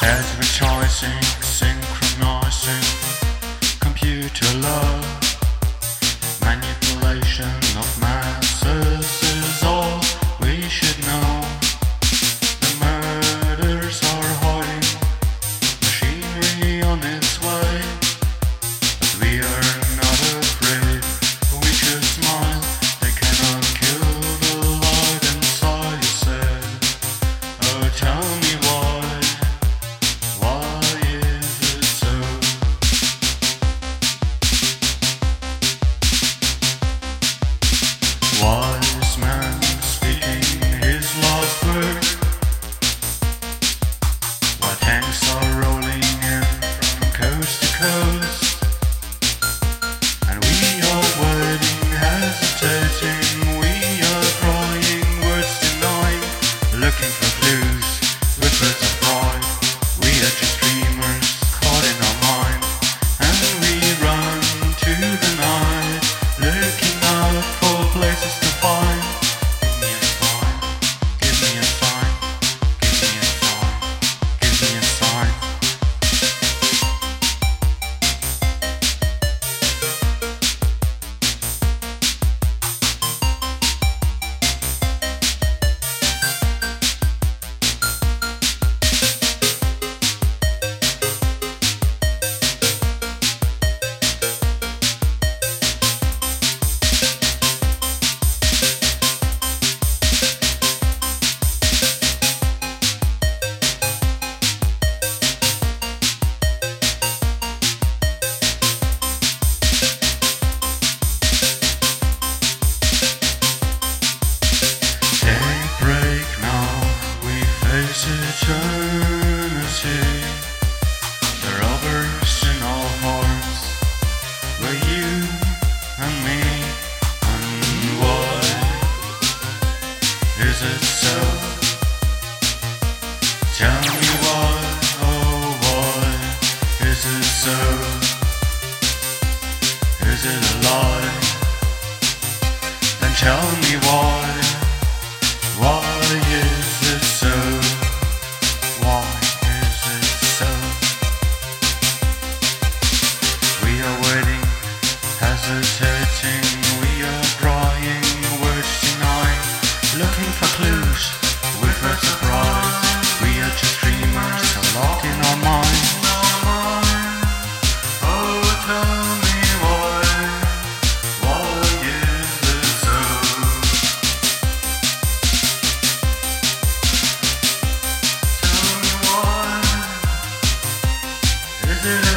Advertising, synchronizing, computer love, manipulation of masses is all we should know. The murders are hiding, machinery on its way, but we are not afraid, we just smile. They cannot kill the light inside, you said. Oh, tell me why. Wise man speaking his last word, while tanks are rolling in from coast to coast, and we are waiting, hesitating, we are crying, words denying, looking for clues with words of pride. We are just dreamers caught in our mind, and we run to the night, looking out for places to find. Give me a sign, give me a sign, give me a sign, give me a sign. Eternity, the robbers in our hearts were you and me. And why is it so? Tell me why, oh why is it so? Is it a lie? Then tell me why is it so? Why is it so? We are waiting, hesitating, we are crying, words denying, looking for clues with a surprise. We are just dreamers, locked in our minds. Oh, tell me why is it so? Tell me why is it